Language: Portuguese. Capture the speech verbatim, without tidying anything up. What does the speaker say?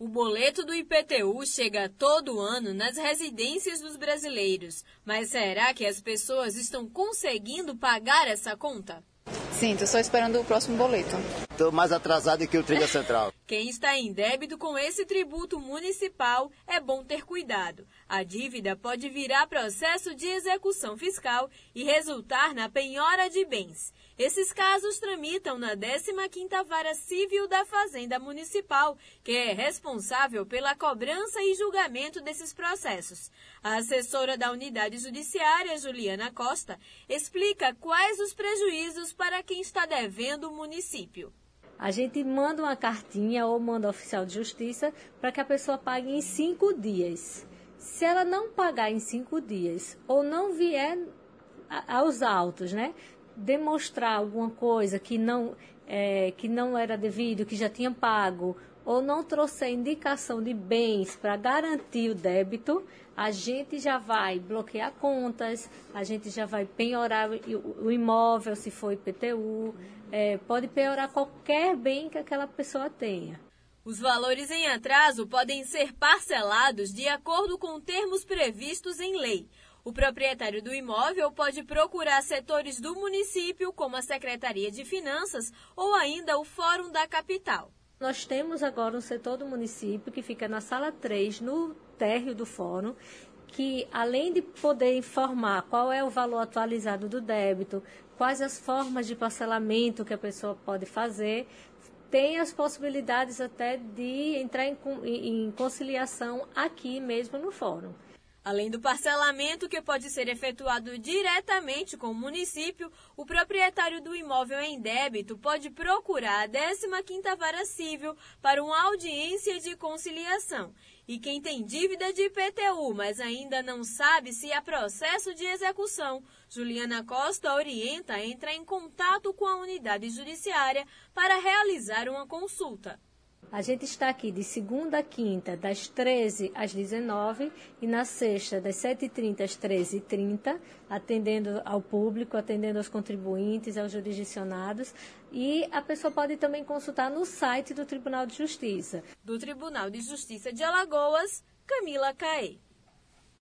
O boleto do I P T U chega todo ano nas residências dos brasileiros. Mas será que as pessoas estão conseguindo pagar essa conta? Sim, estou só esperando o próximo boleto. Estou mais atrasado que o Trilha Central. Quem está em débito com esse tributo municipal é bom ter cuidado. A dívida pode virar processo de execução fiscal e resultar na penhora de bens. Esses casos tramitam na décima quinta Vara Civil da Fazenda Municipal, que é responsável pela cobrança e julgamento desses processos. A assessora da Unidade Judiciária, Juliana Costa, explica quais os prejuízos para quem está devendo o município. A gente manda uma cartinha ou manda ao oficial de justiça para que a pessoa pague em cinco dias. Se ela não pagar em cinco dias ou não vier aos autos, né, demonstrar alguma coisa que não, é, que não era devido, que já tinha pago, ou não trouxer indicação de bens para garantir o débito, a gente já vai bloquear contas, a gente já vai penhorar o, o imóvel, se for I P T U, é, pode penhorar qualquer bem que aquela pessoa tenha. Os valores em atraso podem ser parcelados de acordo com termos previstos em lei. O proprietário do imóvel pode procurar setores do município, como a Secretaria de Finanças ou ainda o Fórum da Capital. Nós temos agora um setor do município que fica na sala três, no térreo do fórum, que além de poder informar qual é o valor atualizado do débito, quais as formas de parcelamento que a pessoa pode fazer, tem as possibilidades até de entrar em, em conciliação aqui mesmo no fórum. Além do parcelamento, que pode ser efetuado diretamente com o município, o proprietário do imóvel em débito pode procurar a décima quinta Vara Civil para uma audiência de conciliação. E quem tem dívida de I P T U, mas ainda não sabe se há processo de execução, Juliana Costa orienta a entrar em contato com a unidade judiciária para realizar uma consulta. A gente está aqui de segunda a quinta, das treze às dezenove, e na sexta, das sete e trinta às treze e trinta, atendendo ao público, atendendo aos contribuintes, aos jurisdicionados. E a pessoa pode também consultar no site do Tribunal de Justiça. Do Tribunal de Justiça de Alagoas, Camila Caê.